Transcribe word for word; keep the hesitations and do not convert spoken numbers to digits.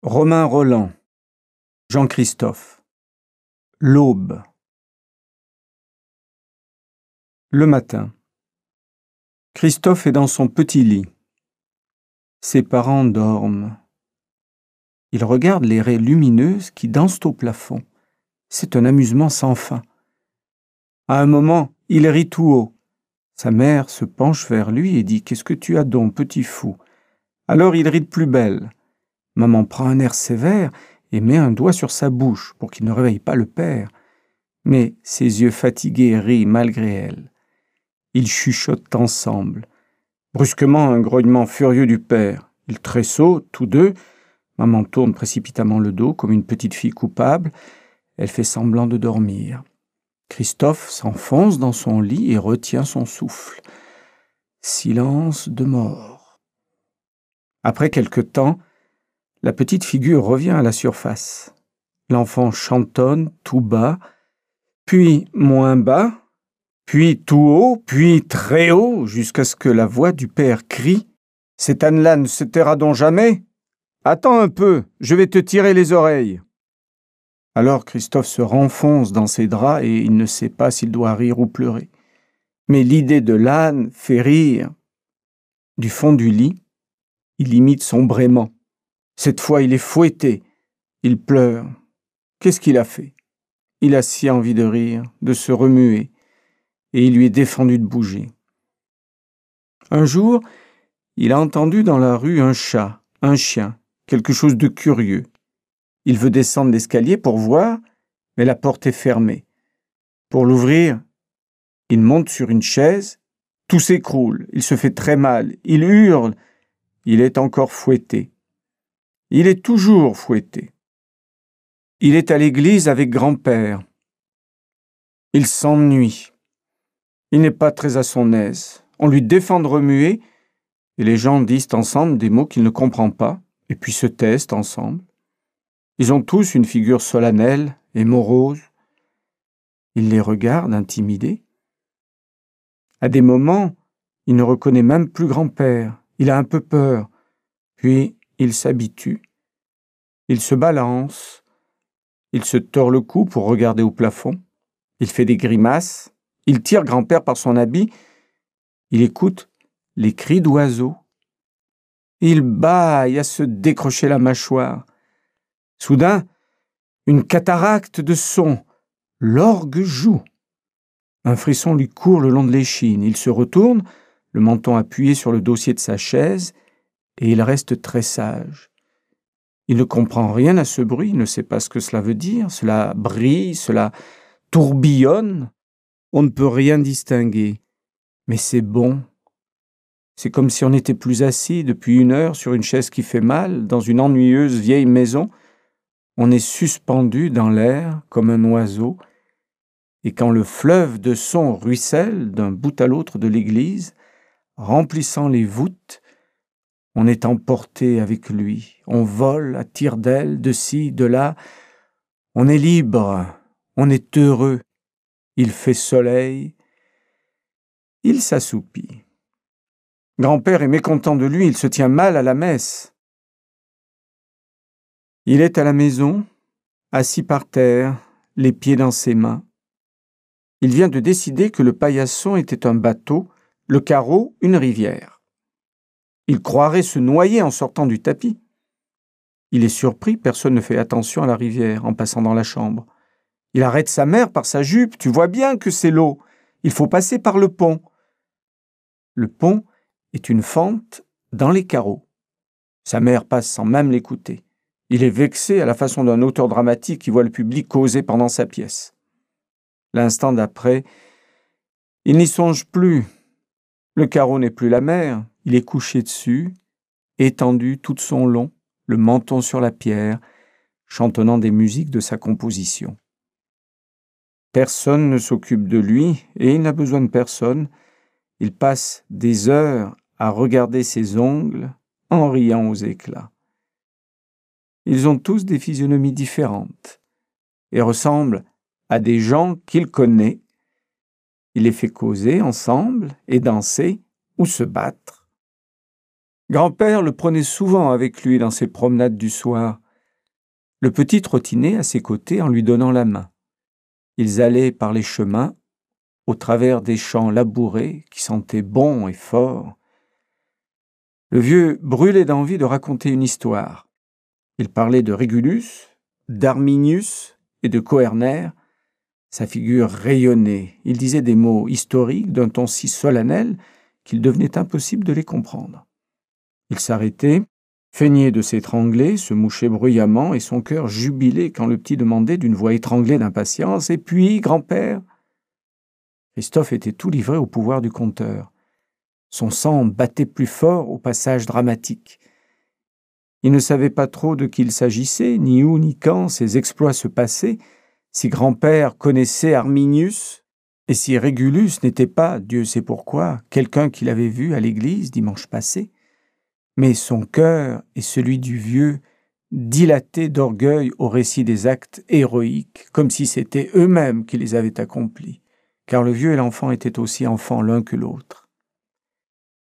Romain Rolland, Jean-Christophe. L'aube. Le matin. Christophe est dans son petit lit. Ses parents dorment. Il regarde les raies lumineuses qui dansent au plafond. C'est un amusement sans fin. À un moment, il rit tout haut. Sa mère se penche vers lui et dit « Qu'est-ce que tu as donc, petit fou ?» Alors il rit de plus belle. Maman prend un air sévère et met un doigt sur sa bouche pour qu'il ne réveille pas le père. Mais ses yeux fatigués rient malgré elle. Ils chuchotent ensemble. Brusquement, un grognement furieux du père. Ils tressautent, tous deux. Maman tourne précipitamment le dos comme une petite fille coupable. Elle fait semblant de dormir. Christophe s'enfonce dans son lit et retient son souffle. Silence de mort. Après quelque temps, la petite figure revient à la surface. L'enfant chantonne tout bas, puis moins bas, puis tout haut, puis très haut, jusqu'à ce que la voix du père crie « Cette âne-là ne se taira donc jamais ? Attends un peu, je vais te tirer les oreilles !» Alors Christophe se renfonce dans ses draps et il ne sait pas s'il doit rire ou pleurer. Mais l'idée de l'âne fait rire. Du fond du lit, il imite son braiement. Cette fois, il est fouetté. Il pleure. Qu'est-ce qu'il a fait ? Il a si envie de rire, de se remuer, et il lui est défendu de bouger. Un jour, il a entendu dans la rue un chat, un chien, quelque chose de curieux. Il veut descendre l'escalier pour voir, mais la porte est fermée. Pour l'ouvrir, il monte sur une chaise, tout s'écroule, il se fait très mal, il hurle, il est encore fouetté. Il est toujours fouetté. Il est à l'église avec grand-père. Il s'ennuie. Il n'est pas très à son aise. On lui défend de remuer, et les gens disent ensemble des mots qu'il ne comprend pas, et puis se taisent ensemble. Ils ont tous une figure solennelle et morose. Il les regarde intimidés. À des moments, il ne reconnaît même plus grand-père. Il a un peu peur. Puis, il s'habitue. Il se balance. Il se tord le cou pour regarder au plafond. Il fait des grimaces. Il tire grand-père par son habit. Il écoute les cris d'oiseaux. Il bâille à se décrocher la mâchoire. Soudain, une cataracte de sons. L'orgue joue. Un frisson lui court le long de l'échine. Il se retourne, le menton appuyé sur le dossier de sa chaise, et il reste très sage. Il ne comprend rien à ce bruit, il ne sait pas ce que cela veut dire. Cela brille, cela tourbillonne. On ne peut rien distinguer. Mais c'est bon. C'est comme si on n'était plus assis depuis une heure sur une chaise qui fait mal, dans une ennuyeuse vieille maison. On est suspendu dans l'air comme un oiseau, et quand le fleuve de sons ruisselle d'un bout à l'autre de l'église, remplissant les voûtes, on est emporté avec lui. On vole à tire-d'aile, de ci, de là. On est libre, on est heureux. Il fait soleil. Il s'assoupit. Grand-père est mécontent de lui, il se tient mal à la messe. Il est à la maison, assis par terre, les pieds dans ses mains. Il vient de décider que le paillasson était un bateau, le carreau une rivière. Il croirait se noyer en sortant du tapis. Il est surpris, personne ne fait attention à la rivière en passant dans la chambre. Il arrête sa mère par sa jupe, tu vois bien que c'est l'eau. Il faut passer par le pont. Le pont est une fente dans les carreaux. Sa mère passe sans même l'écouter. Il est vexé à la façon d'un auteur dramatique qui voit le public causer pendant sa pièce. L'instant d'après, il n'y songe plus. Le carreau n'est plus la mer, il est couché dessus, étendu tout son long, le menton sur la pierre, chantonnant des musiques de sa composition. Personne ne s'occupe de lui et il n'a besoin de personne. Il passe des heures à regarder ses ongles en riant aux éclats. Ils ont tous des physionomies différentes et ressemblent à des gens qu'il connaît. Il les fait causer ensemble et danser ou se battre. Grand-père le prenait souvent avec lui dans ses promenades du soir. Le petit trottinait à ses côtés en lui donnant la main. Ils allaient par les chemins, au travers des champs labourés qui sentaient bon et fort. Le vieux brûlait d'envie de raconter une histoire. Il parlait de Régulus, d'Arminius et de Coerner. Sa figure rayonnait. Il disait des mots historiques d'un ton si solennel qu'il devenait impossible de les comprendre. Il s'arrêtait, feignait de s'étrangler, se mouchait bruyamment et son cœur jubilait quand le petit demandait d'une voix étranglée d'impatience « Et puis, grand-père ?» Christophe était tout livré au pouvoir du conteur. Son sang battait plus fort au passage dramatique. Il ne savait pas trop de qui il s'agissait, ni où ni quand ses exploits se passaient, si grand-père connaissait Arminius, et si Régulus n'était pas, Dieu sait pourquoi, quelqu'un qu'il avait vu à l'église dimanche passé. Mais son cœur et celui du vieux dilataient d'orgueil au récit des actes héroïques, comme si c'était eux-mêmes qui les avaient accomplis, car le vieux et l'enfant étaient aussi enfants l'un que l'autre.